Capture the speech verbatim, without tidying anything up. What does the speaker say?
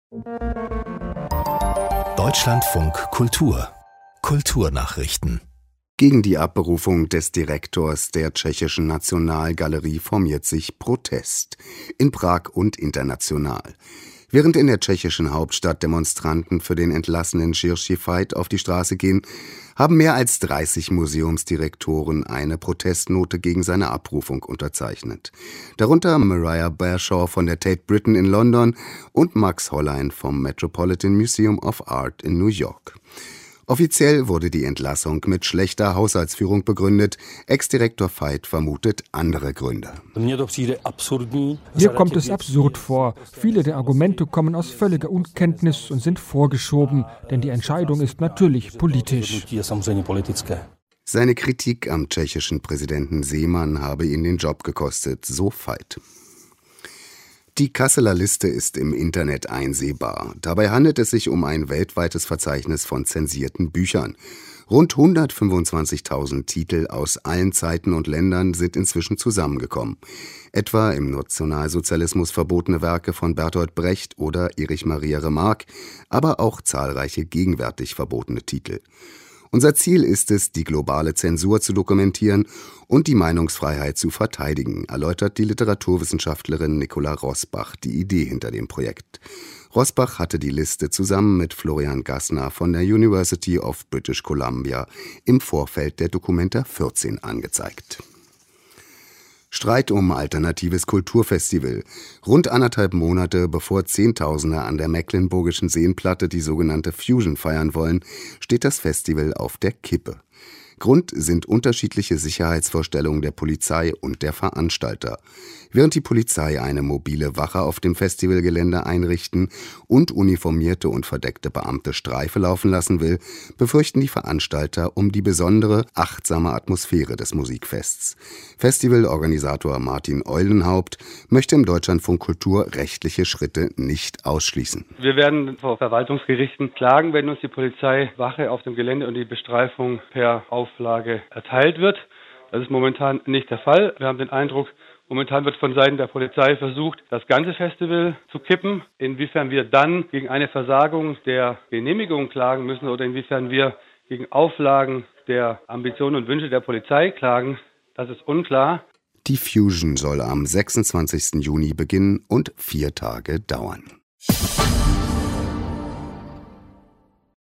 Deutschlandfunk Kultur Kulturnachrichten. Gegen die Abberufung des Direktors der Tschechischen Nationalgalerie formiert sich Protest in Prag und international. Während in der tschechischen Hauptstadt Demonstranten für den entlassenen Jiří Fajt auf die Straße gehen, haben mehr als dreißig Museumsdirektoren eine Protestnote gegen seine Abrufung unterzeichnet. Darunter Mariah Bershaw von der Tate Britain in London und Max Hollein vom Metropolitan Museum of Art in New York. Offiziell wurde die Entlassung mit schlechter Haushaltsführung begründet. Ex-Direktor Fajt vermutet andere Gründe. Mir kommt es absurd vor. Viele der Argumente kommen aus völliger Unkenntnis und sind vorgeschoben, denn die Entscheidung ist natürlich politisch. Seine Kritik am tschechischen Präsidenten Zeman habe ihn den Job gekostet, so Fajt. Die Kasseler Liste ist im Internet einsehbar. Dabei handelt es sich um ein weltweites Verzeichnis von zensierten Büchern. Rund hundertfünfundzwanzigtausend Titel aus allen Zeiten und Ländern sind inzwischen zusammengekommen. Etwa im Nationalsozialismus verbotene Werke von Bertolt Brecht oder Erich Maria Remarque, aber auch zahlreiche gegenwärtig verbotene Titel. Unser Ziel ist es, die globale Zensur zu dokumentieren und die Meinungsfreiheit zu verteidigen, erläutert die Literaturwissenschaftlerin Nicola Rosbach die Idee hinter dem Projekt. Rosbach hatte die Liste zusammen mit Florian Gassner von der University of British Columbia im Vorfeld der Documenta vierzehn angezeigt. Streit um alternatives Kulturfestival. Rund anderthalb Monate bevor Zehntausende an der Mecklenburgischen Seenplatte die sogenannte Fusion feiern wollen, steht das Festival auf der Kippe. Grund sind unterschiedliche Sicherheitsvorstellungen der Polizei und der Veranstalter. Während die Polizei eine mobile Wache auf dem Festivalgelände einrichten und uniformierte und verdeckte Beamte Streife laufen lassen will, befürchten die Veranstalter um die besondere, achtsame Atmosphäre des Musikfests. Festivalorganisator Martin Eulenhaupt möchte im Deutschlandfunk Kultur rechtliche Schritte nicht ausschließen. Wir werden vor Verwaltungsgerichten klagen, wenn uns die Polizeiwache auf dem Gelände und die Bestreifung per Auflage erteilt wird. Das ist momentan nicht der Fall. Wir haben den Eindruck, momentan wird von Seiten der Polizei versucht, das ganze Festival zu kippen. Inwiefern wir dann gegen eine Versagung der Genehmigung klagen müssen oder inwiefern wir gegen Auflagen der Ambitionen und Wünsche der Polizei klagen, das ist unklar. Die Fusion soll am sechsundzwanzigsten Juni beginnen und vier Tage dauern.